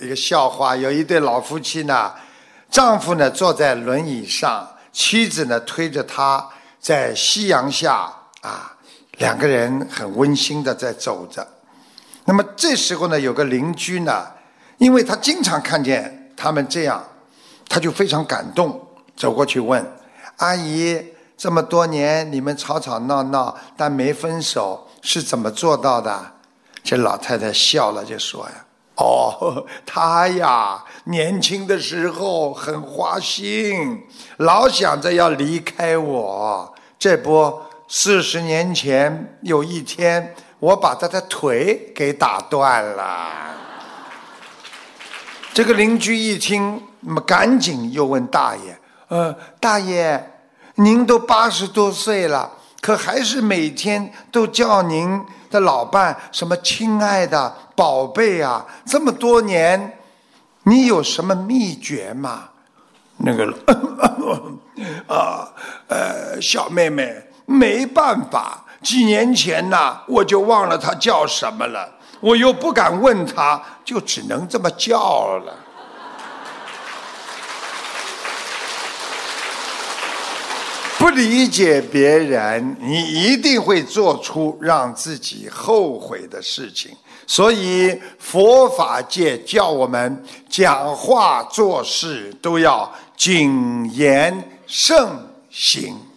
一个笑话，有一对老夫妻呢，丈夫呢坐在轮椅上，妻子呢推着他在夕阳下两个人很温馨的在走着。那么这时候呢，有个邻居呢，因为他经常看见他们这样，他就非常感动，走过去问阿姨，这么多年你们吵吵闹闹但没分手，是怎么做到的？这老太太笑了就说呀，他呀年轻的时候很花心，老想着要离开我，这不40年前有一天我把他的腿给打断了。这个邻居一听，那么赶紧又问大爷，大爷您都80多岁了，可还是每天都叫您的老伴什么亲爱的宝贝啊，这么多年你有什么秘诀吗？那个小妹妹，没办法，几年前呢我就忘了他叫什么了，我又不敢问他，就只能这么叫了。不理解别人，你一定会做出让自己后悔的事情。所以佛法界叫我们讲话做事都要谨言慎行。